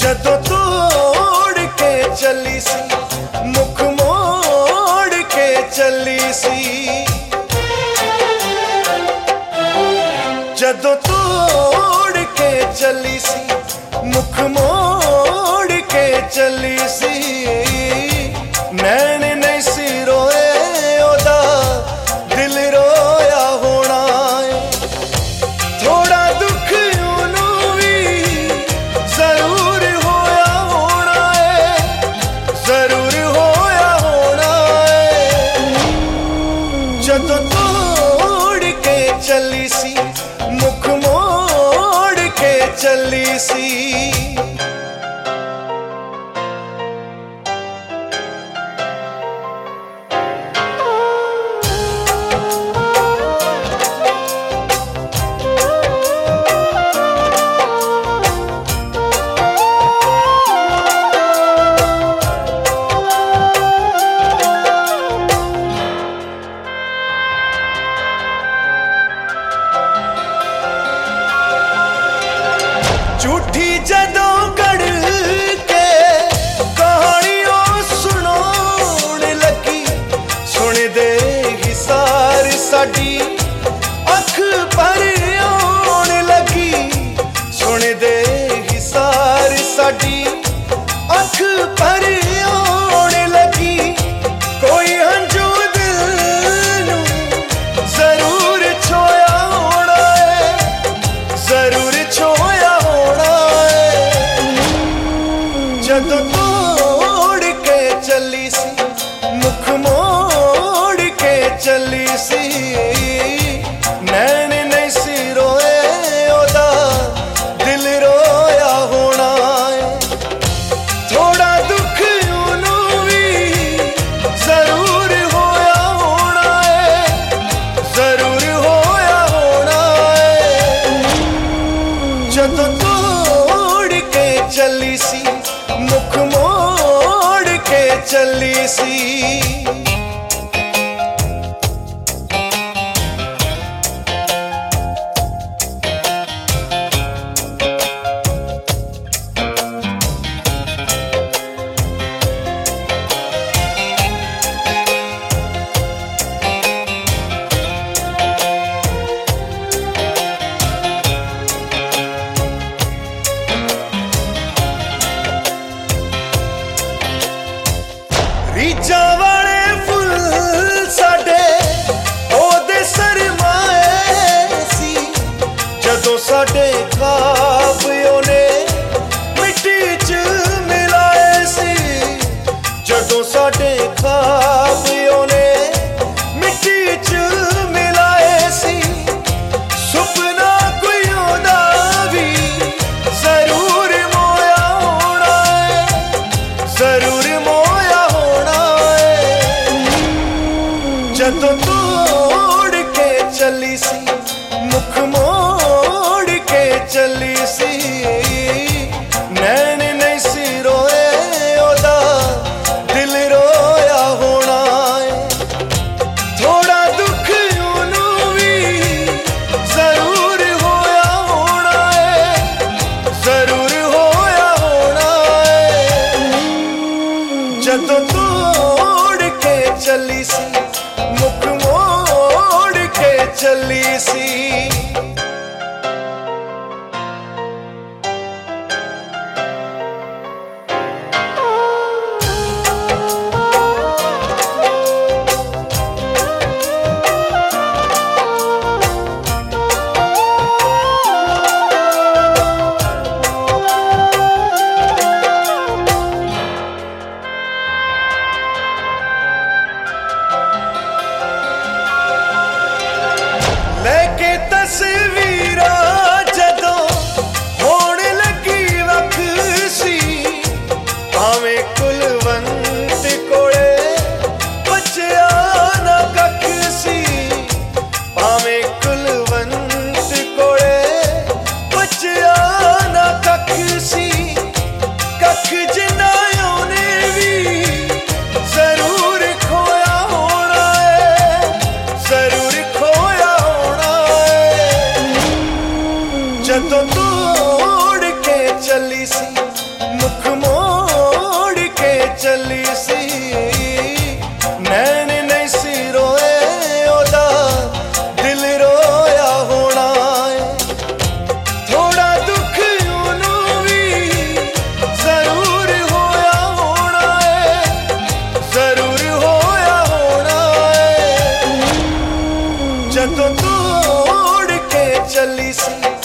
जदों तोड़ के चली सी, मुख मोड़ के चली सी। जदों तोड़ के चली सी, मुख मोड़ के चली सी। नैन नहीं सी रोए ओदा, दिल रोया होना है। थोड़ा दुख ओनू भी जरूर होया होना है, जरूर होया होना है। जदों तोड़ के चली सी, मुख मोड़ के चली सी। झूठी जदों कड़ के कहानियों सुनाउण लगी, सुन दे ही सार साडी अख भर आउण लगी। सुन दे ही सार साडी अख भर आउण लगी। कोई हंझू दिल नूं जरूर छोया होना है, जरूर छोया। जदों तोड़ के चली सी, मुख मोड़ के चली सी। नैन नहीं सी रोए ओदा, दिल रोया होना है। थोड़ा दुख ओनू भी जरूर होया होना है, जरूर होया होना है। जदों तोड़ के चली सी, मुख मोड़ के चली सी। रीझां वाले फुल साडे ओदे सरमाए सी। जदों साडे ख्वाब ओने मिट्टी च मिलाए सी। जदों साडे ख्वाब ओने मिट्टी च मिलाए सी। सुपना कोई ओदा भी जरूर मोया होना है, जरूर मोया होना है। जदों तोड़ के चली सी, मुख मोड़ के चली सी। नैन नहीं सी रोए ओदा, दिल रोया होना है। थोड़ा दुख ओनू भी जरूर होया होना है, जरूर होया होना है। जदों तोड़ के चली सी, मुख मोड़ के चली सी। लेके तो तोड़ के चली सी।